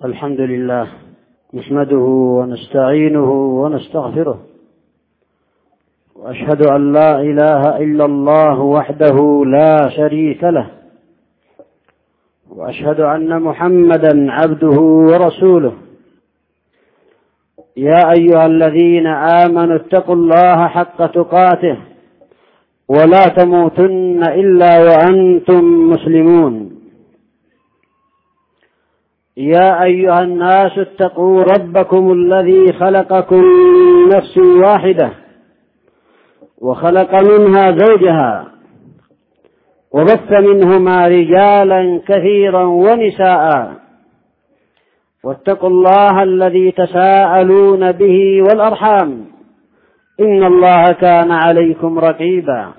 الحمد لله نحمده ونستعينه ونستغفره، وأشهد أن لا إله إلا الله وحده لا شريك له، وأشهد أن محمدا عبده ورسوله. يا أيها الذين آمنوا اتقوا الله حق تقاته ولا تموتن إلا وأنتم مسلمون. يا أيها الناس اتقوا ربكم الذي خلقكم من نفس واحدة وخلق منها زوجها وبث منهما رجالا كثيرا ونساء، واتقوا الله الذي تساءلون به والأرحام إن الله كان عليكم رقيبا.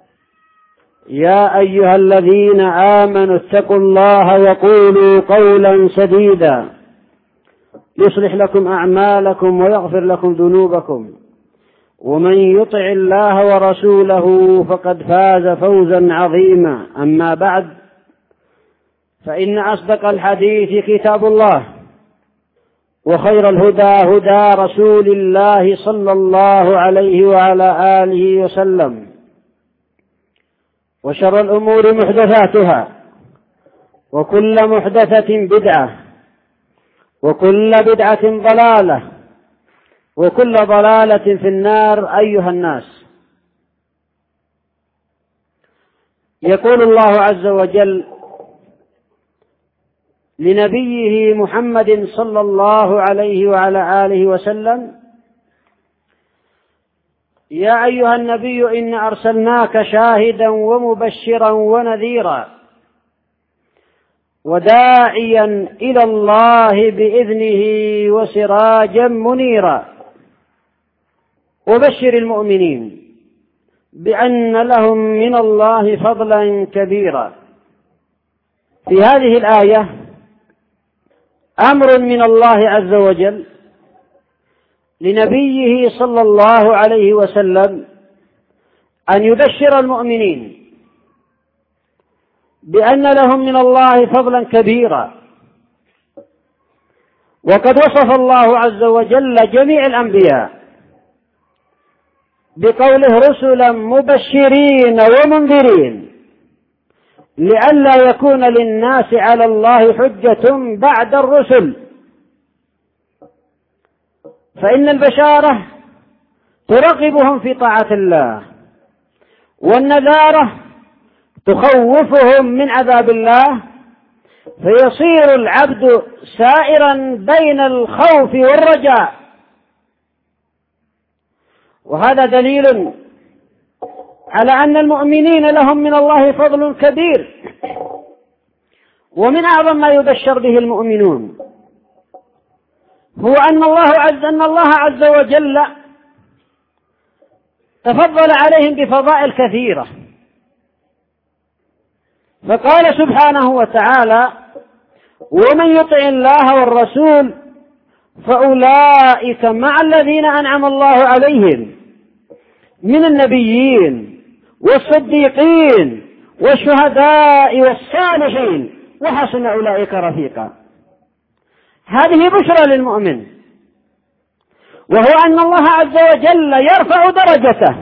يا أيها الذين آمنوا اتقوا الله وقولوا قولا سديدا يصلح لكم أعمالكم ويغفر لكم ذنوبكم، ومن يطع الله ورسوله فقد فاز فوزا عظيما. أما بعد، فإن أصدق الحديث كتاب الله، وخير الهدى هدى رسول الله صلى الله عليه وعلى آله وسلم، وشر الأمور محدثاتها، وكل محدثة بدعة، وكل بدعة ضلالة، وكل ضلالة في النار. أيها الناس، يقول الله عز وجل لنبيه محمد صلى الله عليه وعلى آله وسلم: يا أيها النبي إنا أرسلناك شاهدا ومبشرا ونذيرا وداعيا إلى الله بإذنه وسراجا منيرا، وبشر المؤمنين بأن لهم من الله فضلا كبيرا. في هذه الآية أمر من الله عز وجل لنبيه صلى الله عليه وسلم أن يبشر المؤمنين بأن لهم من الله فضلا كبيرا. وقد وصف الله عز وجل جميع الأنبياء بقوله: رسلا مبشرين ومنذرين لئلا يكون للناس على الله حجة بعد الرسل. فإن البشارة ترغبهم في طاعة الله، والنذارة تخوفهم من عذاب الله، فيصير العبد سائرا بين الخوف والرجاء. وهذا دليل على أن المؤمنين لهم من الله فضل كبير. ومن أعظم ما يبشر به المؤمنون هو أن الله عز وجل تفضل عليهم بفضائل كثيرة. فقال سبحانه وتعالى: ومن يطع الله والرسول فأولئك مع الذين أنعم الله عليهم من النبيين والصديقين والشهداء والصالحين وحسن أولئك رفيقا. هذه بشرى للمؤمن، وهو أن الله عز وجل يرفع درجته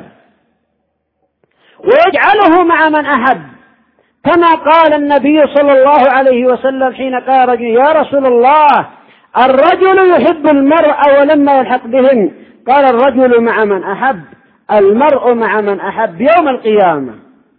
ويجعله مع من أحب، كما قال النبي صلى الله عليه وسلم حين قال رجل: يا رسول الله، الرجل يحب المرء ولما يلحق بهم، قال: الرجل مع من أحب، المرء مع من أحب يوم القيامة.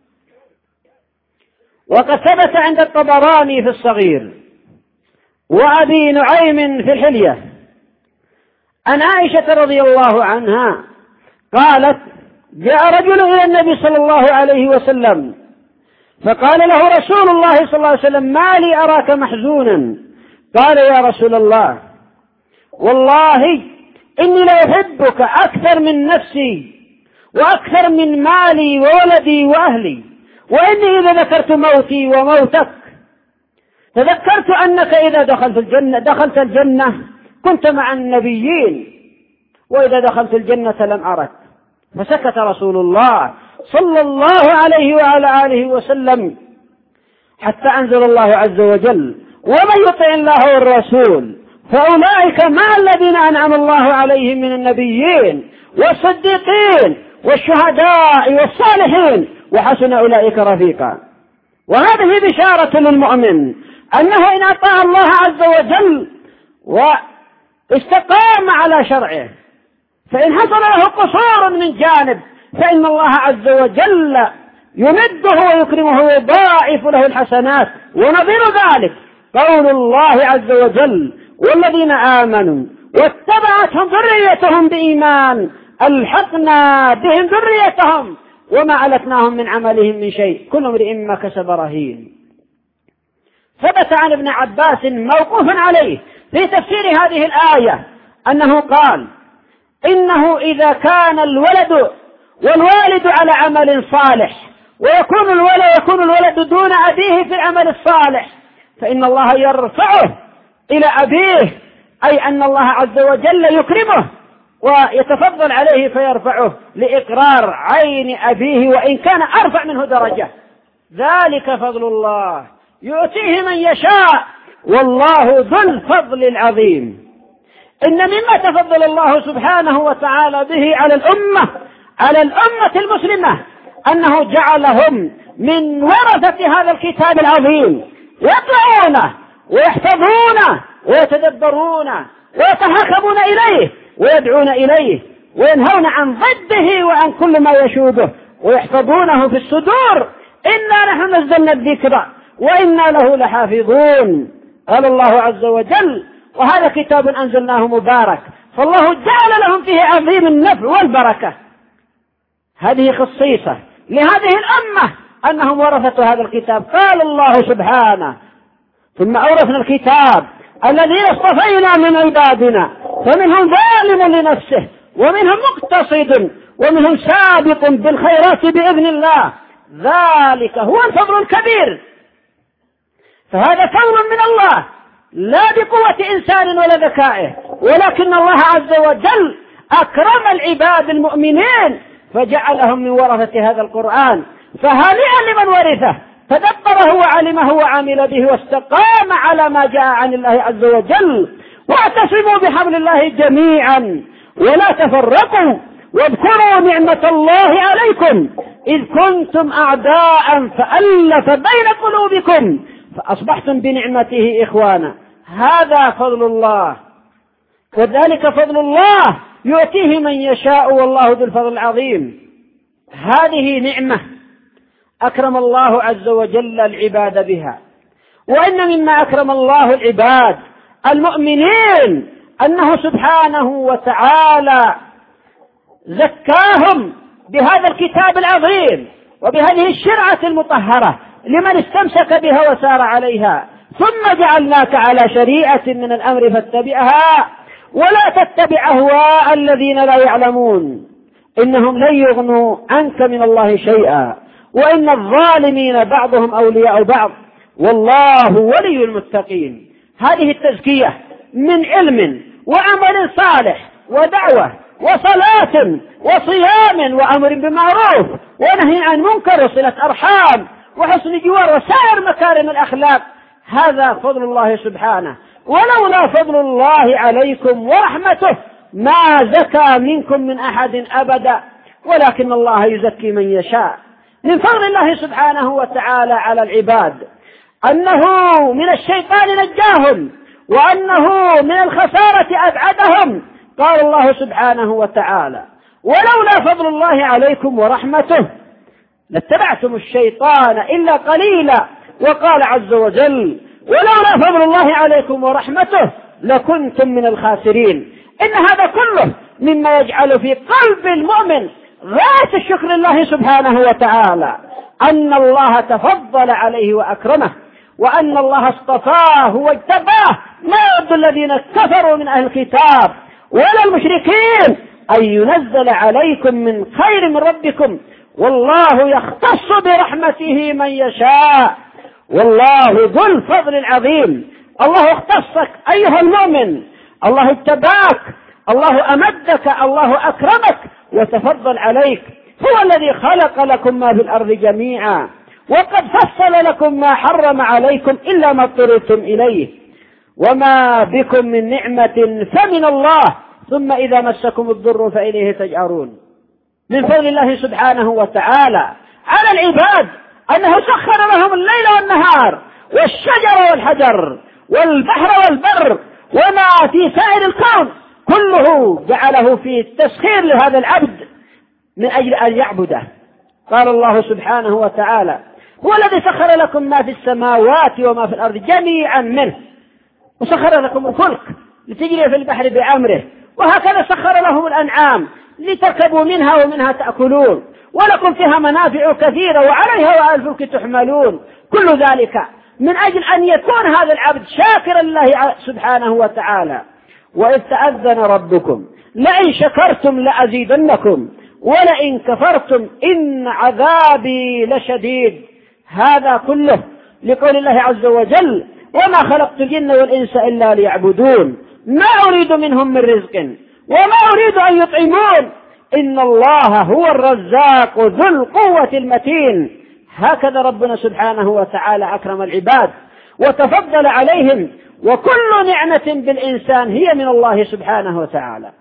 وقد ثبت عند الطبراني في الصغير وأبي نعيم في الحلية عن عائشة رضي الله عنها قالت: جاء رجل إلى النبي صلى الله عليه وسلم فقال له رسول الله صلى الله عليه وسلم: ما لي أراك محزونا؟ قال: يا رسول الله، والله إني لأحبك أكثر من نفسي وأكثر من مالي وولدي وأهلي، وإني إذا ذكرت موتي وموتك تذكرت أنك إذا دخلت الجنة كنت مع النبيين، وإذا دخلت الجنة لم أرك. فسكت رسول الله صلى الله عليه وعلى آله وسلم حتى أنزل الله عز وجل: ومن يطع الله والرسول فأولئك مع الذين أنعم الله عليهم من النبيين والصديقين والشهداء والصالحين وحسن أولئك رفيقا. وهذه بشارة للمؤمن أنه إن أطاع الله عز وجل واستقام على شرعه فإن حصل له قصور من جانب فإن الله عز وجل يمده ويكرمه ويضاعف له الحسنات. ونظير ذلك قول الله عز وجل والذين آمنوا واتبعتهم ذريتهم بإيمان ألحقنا بهم ذريتهم وما ألتناهم من عملهم من شيء كل امرئ ما كسب رهين. ثبت عن ابن عباس موقوف عليه في تفسير هذه الآية أنه قال إنه إذا كان الولد والوالد على عمل صالح ويكون الولد دون أبيه في العمل الصالح فإن الله يرفعه إلى أبيه، أي أن الله عز وجل يكرمه ويتفضل عليه فيرفعه لإقرار عين أبيه وإن كان أرفع منه درجة. ذلك فضل الله يؤتيه من يشاء والله ذو الفضل العظيم. إن مما تفضل الله سبحانه وتعالى به على الأمة المسلمة أنه جعلهم من ورثة هذا الكتاب العظيم يقرؤونه ويحفظونه ويتدبرونه ويتحاكمون إليه ويدعون إليه وينهون عن ضده وعن كل ما يشوبه ويحفظونه في الصدور. إنا نحن نزلنا الذكر وإنا له لحافظون. قال الله عز وجل وهذا كتاب أنزلناه مبارك فالله جعل لهم فيه عظيم النفع والبركة. هذه خصيصة لهذه الأمة أنهم ورثة هذا الكتاب. قال الله سبحانه ثم أورثنا الكتاب الذين اصطفينا من عبادنا فمنهم ظالم لنفسه ومنهم مقتصد ومنهم سابق بالخيرات بإذن الله ذلك هو الفضل الكبير. فهذا فضل من الله لا بقوة إنسان ولا ذكائه ولكن الله عز وجل أكرم العباد المؤمنين فجعلهم من ورثة هذا القرآن. فهنيئا لمن ورثه تدبره وعلمه وعمل به واستقام على ما جاء عن الله عز وجل. واعتصموا بحبل الله جميعا ولا تفرقوا واذكروا نعمة الله عليكم إذ كنتم أعداء فألف بين قلوبكم فأصبحتم بنعمته إخوانا. هذا فضل الله وذلك فضل الله يؤتيه من يشاء والله ذو الفضل العظيم. هذه نعمة أكرم الله عز وجل العباد بها. وإن مما أكرم الله العباد المؤمنين أنه سبحانه وتعالى زكاهم بهذا الكتاب العظيم وبهذه الشرعة المطهرة لمن استمسك بها وسار عليها. ثم جعلناك على شريعة من الأمر فاتبعها ولا تتبع أهواء الذين لا يعلمون إنهم لن يغنوا عنك من الله شيئا وإن الظالمين بعضهم أولياء بعض والله ولي المتقين. هذه التزكية من علم وعمل صالح ودعوة وصلاة وصيام وأمر بمعروف ونهي عن منكر وصلة أرحام وحسن جوار وسائر مكارم الأخلاق. هذا فضل الله سبحانه. ولولا فضل الله عليكم ورحمته ما زكى منكم من أحد أبدا ولكن الله يزكي من يشاء. من فضل الله سبحانه وتعالى على العباد أنه من الشيطان نجاهم وأنه من الخسارة أبعدهم. قال الله سبحانه وتعالى ولولا فضل الله عليكم ورحمته لاتبعتم الشيطان إلا قليلا. وقال عز وجل ولولا فضل الله عليكم ورحمته لكنتم من الخاسرين. إن هذا كله مما يجعل في قلب المؤمن غاية الشكر لله سبحانه وتعالى أن الله تفضل عليه وأكرمه وأن الله اصطفاه واجتباه. ما يود الذين كفروا من أهل الكتاب ولا المشركين أن ينزل عليكم من خير من ربكم والله يختص برحمته من يشاء والله ذو الفضل العظيم. الله اختصك أيها المؤمن، الله اجتباك، الله أمدك، الله أكرمك وتفضل عليك. هو الذي خلق لكم ما في الأرض جميعا وقد فصل لكم ما حرم عليكم إلا ما اضطررتم إليه وما بكم من نعمة فمن الله ثم إذا مسكم الضر فإليه تجأرون. من فضل الله سبحانه وتعالى على العباد أنه سخر لهم الليل والنهار والشجر والحجر والبحر والبر وما في سائر الكون كله جعله في التسخير لهذا العبد من أجل أن يعبده. قال الله سبحانه وتعالى: هو الذي سخر لكم ما في السماوات وما في الأرض جميعا منه، وسخر لكم الفلك لتجري في البحر بأمره، وهكذا سخر لهم الأنعام لتركبوا منها ومنها تأكلون، ولكم فيها منافع كثيرة وعليها وعلى الفلك تحملون. كل ذلك من أجل أن يكون هذا العبد شاكرا لله سبحانه وتعالى. وإذ تأذن ربكم لئن شكرتم لأزيدنكم ولئن كفرتم إن عذابي لشديد. هذا كله لقول الله عز وجل: وما خلقت الجن والإنس إلا ليعبدون ما أريد منهم من رزق وما أريد أن يطعمون إن الله هو الرزاق ذو القوة المتين. هكذا ربنا سبحانه وتعالى أكرم العباد وتفضل عليهم، وكل نعمة بالإنسان هي من الله سبحانه وتعالى.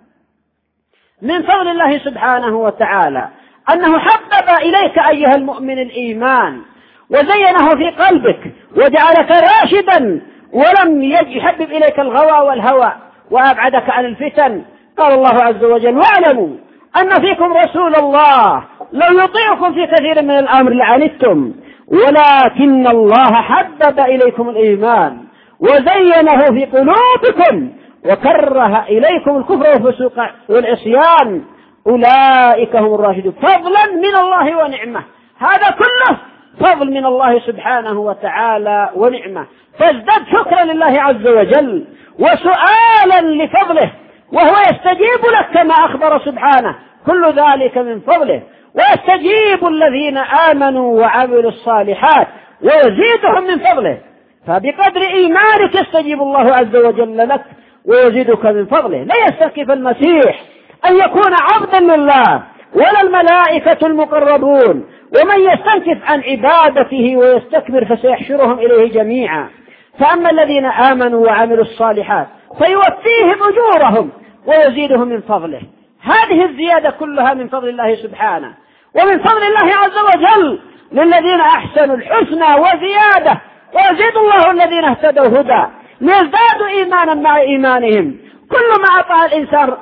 من فضل الله سبحانه وتعالى أنه حبب إليك أيها المؤمن الإيمان وزينه في قلبك وجعلك راشدا، ولم يحبب إليك الغوى والهوى وأبعدك عن الفتن. قال الله عز وجل: واعلموا أن فيكم رسول الله لو يطيعكم في كثير من الأمر لعنتم ولكن الله حبب إليكم الإيمان وزينه في قلوبكم وكره إليكم الكفر والفسوق والعصيان أولئك هم الراشدون. فضلا من الله ونعمة، هذا كله فضل من الله سبحانه وتعالى ونعمة. فازدد شكرا لله عز وجل وسؤالا لفضله، وهو يستجيب لك كما أخبر سبحانه، كل ذلك من فضله. ويستجيب الذين آمنوا وعملوا الصالحات ويزيدهم من فضله، فبقدر إيمانك يستجيب الله عز وجل لك ويزيدك من فضله. لا يستكف المسيح أن يكون عبدا لله ولا الملائكة المقربون، ومن يستنكف عن عبادته ويستكبر فسيحشرهم إليه جميعا. فأما الذين آمنوا وعملوا الصالحات فيوفيهم أجورهم ويزيدهم من فضله. هذه الزيادة كلها من فضل الله سبحانه، ومن فضل الله عز وجل للذين أحسنوا الحسنى وزيادة، ويزيد الله الذين اهتدوا هدى ليزدادوا إيمانا مع إيمانهم. كل ما أطاع الإنسان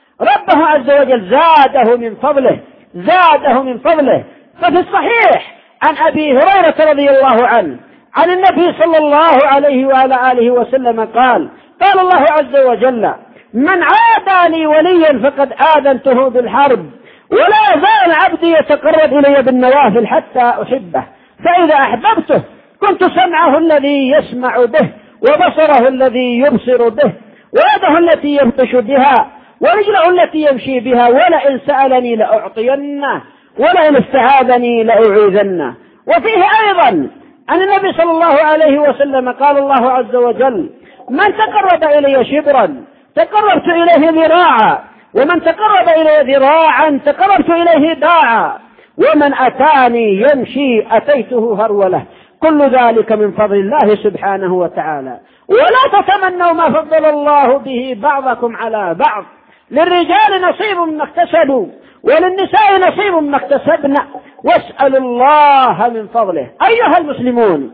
ربه عز وجل زاده من فضله، زاده من فضله. ففي الصحيح عن أبي هريرة رضي الله عنه عن النبي صلى الله عليه وعلى آله وسلم قال: قال الله عز وجل: من عادى لي وليا فقد آذنته بالحرب، ولا يزال عبدي يتقرب إلي بالنوافل حتى أحبه، فإذا أحببته كنت سمعه الذي يسمع به وبصره الذي يبصر به ويده التي يبطش بها ورجله التي يمشي بها، ولئن سألني لأعطينه ولئن استعاذني لأعيذنه. وفيه أيضا عن النبي صلى الله عليه وسلم قال الله عز وجل: من تقرب إلي شبرا تقربت إليه ذراعا، ومن تقرب إلي ذراعا تقربت إليه باعا، ومن أتاني يمشي أتيته هرولة. كل ذلك من فضل الله سبحانه وتعالى. ولا تتمنوا ما فضل الله به بعضكم على بعض، للرجال نصيب مما اكتسبوا وللنساء نصيب مما اكتسبن واسألوا الله من فضله. أيها المسلمون،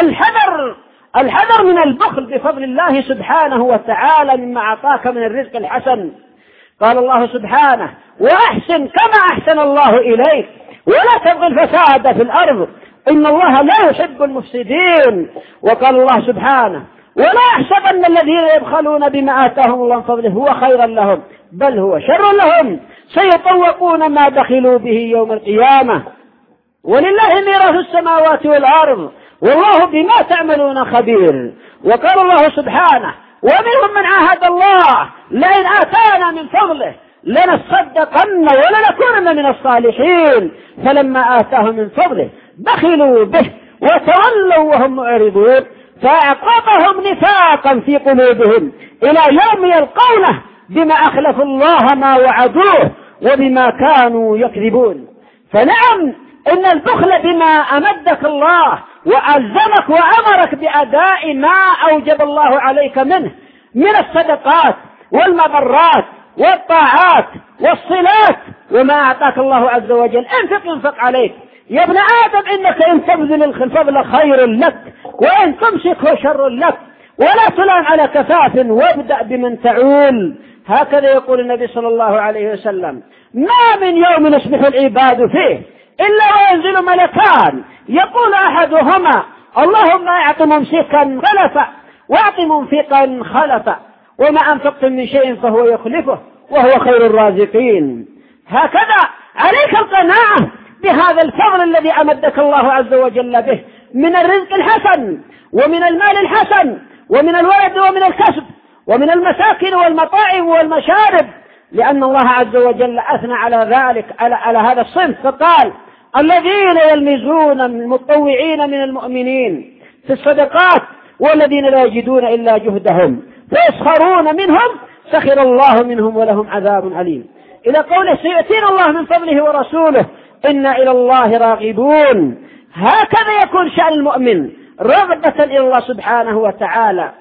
الحذر من البخل بفضل الله سبحانه وتعالى مما أعطاك من الرزق الحسن. قال الله سبحانه: وأحسن كما أحسن الله إليك ولا تبغي الفساد في الأرض إن الله لا يحب المفسدين. وقال الله سبحانه: ولا يحسبن الذين يبخلون بما آتاهم الله من فضله هو خيرا لهم بل هو شر لهم سيطوقون ما بخلوا به يوم القيامة ولله ميراث السماوات والأرض والله بما تعملون خبير. وقال الله سبحانه: ومنهم من عاهد الله لئن آتانا من فضله لنصدقن ولنكونن من الصالحين فلما آتاهم من فضله بخلوا به وتولوا وهم معرضون فأعقبهم نفاقا في قلوبهم إلى يوم يلقونه بما أخلفوا الله ما وعدوه وبما كانوا يكذبون. فنعم إن البخل بما أمدك الله وألزمك وأمرك بأداء ما أوجب الله عليك منه من الصدقات والمبرات والطاعات والصلات وما أعطاك الله عز وجل. انفق عليك يا ابن آدم، إنك إن تبذل الفضل خير لك وإن تمسكه شر لك، ولا تلام على كفاف وابدأ بمن تعول. هكذا يقول النبي صلى الله عليه وسلم: ما من يوم يصبح العباد فيه إلا وينزل ملكان يقول أحدهما: اللهم أعط ممسكا خلفا وأعط منفقا خلفا، وما أنفقتم من شيء فهو يخلفه وهو خير الرازقين. هكذا عليك القناعة بهذا الفضل الذي أمدك الله عز وجل به من الرزق الحسن ومن المال الحسن ومن الولد ومن الكسب ومن المساكن والمطاعم والمشارب، لأن الله عز وجل أثنى على ذلك على هذا الصنف فقال: الذين يلمزون المتطوعين من المؤمنين في الصدقات والذين لا يجدون إلا جهدهم فيسخرون منهم سخر الله منهم ولهم عذاب أليم، إلى قوله: سيؤتينا الله من فضله ورسوله إنا إلى الله راغبون. هكذا يكون شأن المؤمن، رغبة إلى الله سبحانه وتعالى،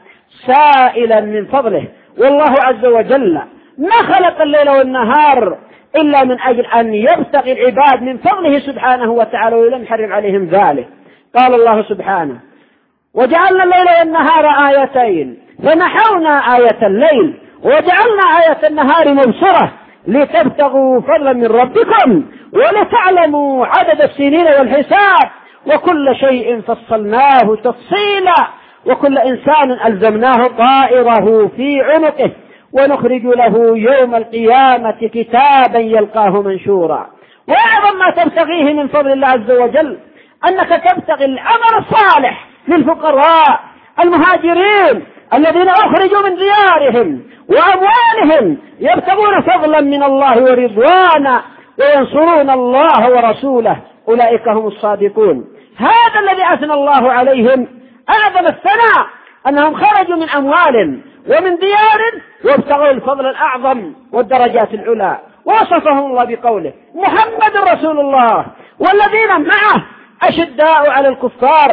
سائلا من فضله. والله عز وجل ما خلق الليل والنهار إلا من أجل أن يبتغي العباد من فضله سبحانه وتعالى ولم يحرم عليهم ذلك. قال الله سبحانه: وجعلنا الليل والنهار آيتين فمحونا آية الليل وجعلنا آية النهار مبصرة لتبتغوا فضلا من ربكم ولتعلموا عدد السنين والحساب وكل شيء فصلناه تفصيلا وكل إنسان ألزمناه طائره في عنقه ونخرج له يوم القيامة كتابا يلقاه منشورا. وأعظم ما تبتغيه من فضل الله عز وجل أنك تبتغي العمل الصالح للفقراء المهاجرين الذين أخرجوا من ديارهم وأموالهم يبتغون فضلا من الله ورضوانا وينصرون الله ورسوله، أولئك هم الصادقون. هذا الذي أثنى الله عليهم أعظم الثناء، أنهم خرجوا من أموال ومن ديار وابتغوا الفضل الأعظم والدرجات العلى. وصفهم الله بقوله: محمد رسول الله والذين معه أشداء على الكفار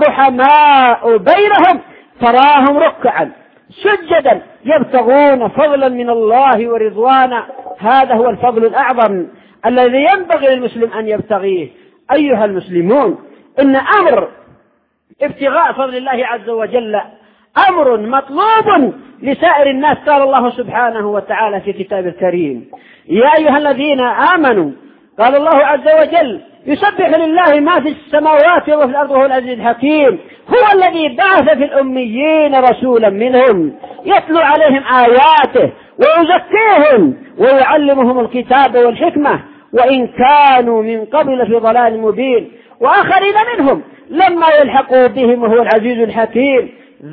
رحماء بينهم تراهم ركعا سجدا يبتغون فضلا من الله ورضوانا. هذا هو الفضل الأعظم الذي ينبغي للمسلم أن يبتغيه. أيها المسلمون، إن أمر ابتغاء فضل الله عز وجل أمر مطلوب لسائر الناس. قال الله سبحانه وتعالى في كتابه الكريم: يا أيها الذين آمنوا، قال الله عز وجل: يسبح لله ما في السماوات وفي الأرض وهو العزيز الحكيم، هو الذي بعث في الأميين رسولا منهم يتلو عليهم آياته ويزكيهم ويعلمهم الكتاب والحكمة وإن كانوا من قبل في ضلال مبين وآخرين منهم لما يلحقوا بهم وهو العزيز الحكيم.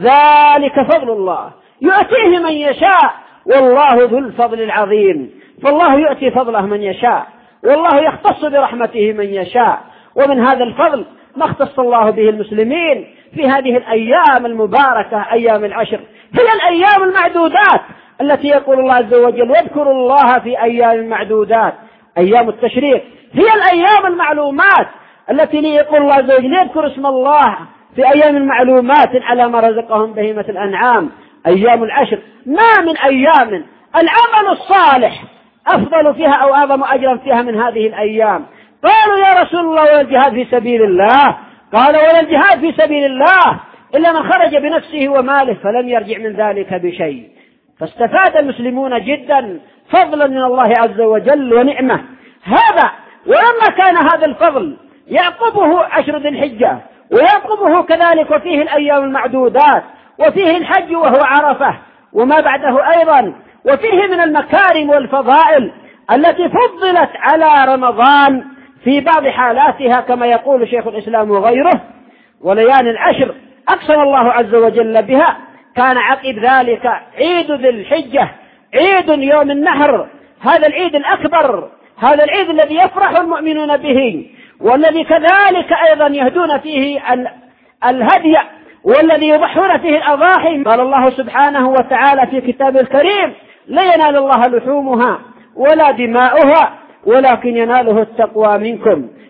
ذلك فضل الله يؤتيه من يشاء والله ذو الفضل العظيم. فالله يؤتي فضله من يشاء والله يختص برحمته من يشاء. ومن هذا الفضل ما اختص الله به المسلمين في هذه الأيام المباركة، أيام العشر، هي الأيام المعدودات التي يقول الله عز وجل: واذكروا الله في أيام معدودات. أيام التشريق هي الأيام المعلومات التي يقول الله عز وجل: يذكر اسم الله في أيام معلومات على ما رزقهم بهيمة الأنعام. أيام العشر ما من أيام العمل الصالح أفضل فيها أو أعظم أجرا فيها من هذه الأيام. قالوا: يا رسول الله ولا الجهاد في سبيل الله؟ قال: ولا الجهاد في سبيل الله إلا من خرج بنفسه وماله فلم يرجع من ذلك بشيء. فاستفاد المسلمون جدا فضلا من الله عز وجل ونعمة. هذا ولما كان هذا الفضل يعقبه عشر ذي الحجة ويعقبه كذلك وفيه الأيام المعدودات وفيه الحج وهو عرفة وما بعده أيضا، وفيه من المكارم والفضائل التي فضلت على رمضان في بعض حالاتها كما يقول شيخ الإسلام وغيره. وليالي العشر أقسم الله عز وجل بها. كان عقب ذلك عيد ذي الحجة، عيد يوم النحر، هذا العيد الأكبر، هذا العيد الذي يفرح المؤمنون به والذي كذلك أيضا يهدون فيه الهدي والذي يضحون فيه الأضاحي. قال الله سبحانه وتعالى في كتابه الكريم: لا ينال الله لحومها ولا دماؤها ولكن يناله التقوى منكم.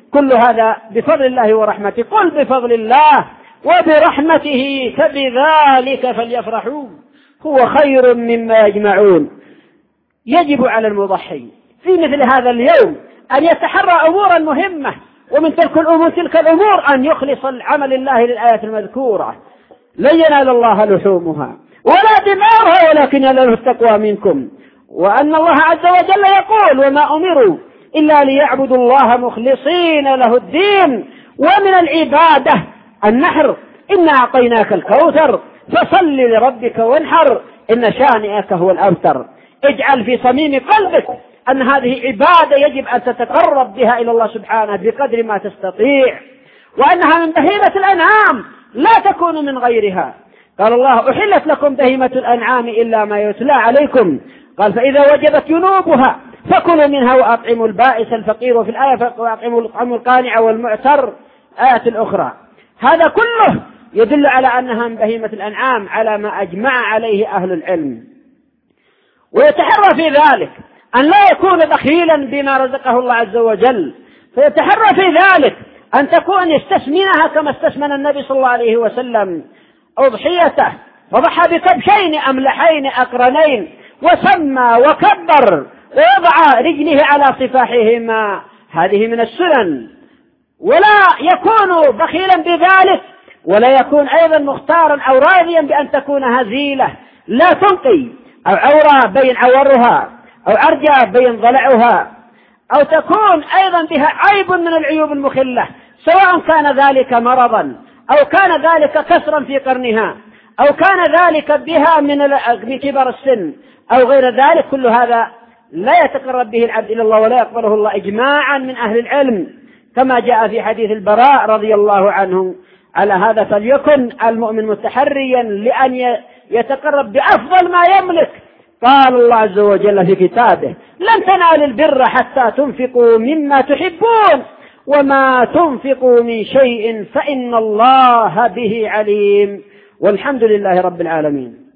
كل هذا بفضل الله ورحمته. قل بفضل الله وبرحمته فبذلك فليفرحوا هو خير مما يجمعون. يجب على المضحي في مثل هذا اليوم أن يتحرى أمورا مهمة، ومن تلك الأمور أن يخلص العمل الله للآيات المذكورة. لن ينال الله لحومها ولا دماؤها ولكن يناله التقوى منكم. وأن الله عز وجل يقول: وما أمروا إلا ليعبدوا الله مخلصين له الدين. ومن العبادة النحر: إنا أعطيناك الكوثر فصل لربك وانحر إن شانئك هو الأبتر. اجعل في صميم قلبك أن هذه عبادة يجب أن تتقرب بها إلى الله سبحانه بقدر ما تستطيع، وأنها من بهيمة الأنعام لا تكون من غيرها. قال الله: أحلت لكم بهيمة الأنعام إلا ما يتلى عليكم. قال: فإذا وجبت جنوبها فكلوا منها وأطعموا البائس الفقير، وفي الآية وأطعموا القانع والمعتر آيات الأخرى. هذا كله يدل على أنها من بهيمة الأنعام على ما أجمع عليه أهل العلم. ويتحرى في ذلك أن لا يكون بخيلا بما رزقه الله عز وجل، فيتحرى في ذلك أن تكون يستثمنها كما استثمن النبي صلى الله عليه وسلم أضحيته، وضحى بكبشين أملحين أقرنين، وسمى وكبر ووضع رجله على صفاحهما. هذه من السنن. ولا يكون بخيلا بذلك، ولا يكون أيضا مختارا أو راضيا بأن تكون هزيلة لا تنقي، أو عورة بين عورها، أو عرجة بين ضلعها، أو تكون أيضا بها عيب من العيوب المخلة، سواء كان ذلك مرضا، أو كان ذلك كسرا في قرنها، أو كان ذلك بها من كبر السن، أو غير ذلك. كل هذا لا يتقرب به العبد إلى الله ولا يقبله الله إجماعا من أهل العلم، كما جاء في حديث البراء رضي الله عنه. على هذا فليكن المؤمن متحريا لأن يتقرب بأفضل ما يملك. قال الله عز وجل في كتابه: لن تنالوا البر حتى تنفقوا مما تحبون وما تنفقوا من شيء فإن الله به عليم. والحمد لله رب العالمين.